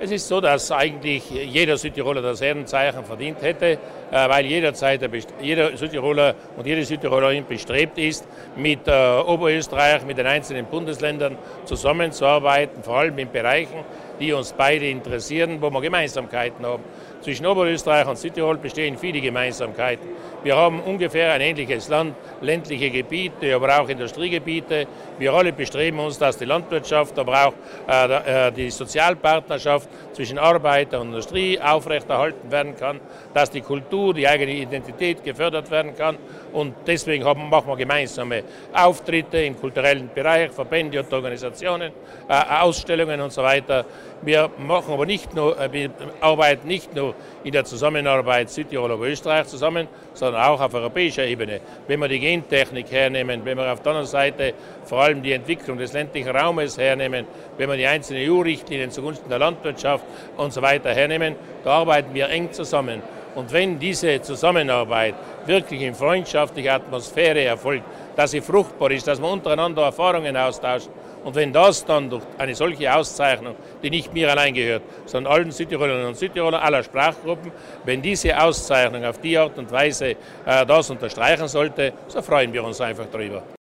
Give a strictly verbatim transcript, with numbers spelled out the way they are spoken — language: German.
Es ist so, dass eigentlich jeder Südtiroler das Ehrenzeichen verdient hätte, weil jederzeit jeder Südtiroler und jede Südtirolerin bestrebt ist, mit Oberösterreich, mit den einzelnen Bundesländern zusammenzuarbeiten, vor allem in Bereichen, die uns beide interessieren, wo wir Gemeinsamkeiten haben. Zwischen Oberösterreich und Südtirol bestehen viele Gemeinsamkeiten. Wir haben ungefähr ein ähnliches Land, ländliche Gebiete, aber auch Industriegebiete. Wir alle bestreben uns, dass die Landwirtschaft, aber auch äh, die Sozialpartnerschaft zwischen Arbeiter und Industrie aufrechterhalten werden kann, dass die Kultur, die eigene Identität gefördert werden kann. Und deswegen haben, machen wir gemeinsame Auftritte im kulturellen Bereich, Verbände und Organisationen, äh, Ausstellungen und so weiter. Wir machen aber nicht nur, wir arbeiten nicht nur in der Zusammenarbeit Südtirol und Österreich zusammen, sondern auch auf europäischer Ebene. Wenn wir die Gentechnik hernehmen, wenn wir auf der anderen Seite vor allem die Entwicklung des ländlichen Raumes hernehmen, wenn wir die einzelnen E U-Richtlinien zugunsten der Landwirtschaft und so weiter hernehmen, da arbeiten wir eng zusammen. Und wenn diese Zusammenarbeit wirklich in freundschaftlicher Atmosphäre erfolgt, dass sie fruchtbar ist, dass man untereinander Erfahrungen austauscht, und wenn das dann durch eine solche Auszeichnung, die nicht mir allein gehört, sondern allen Südtirolerinnen und Südtirolern aller Sprachgruppen, wenn diese Auszeichnung auf die Art und Weise äh, das unterstreichen sollte, so freuen wir uns einfach darüber.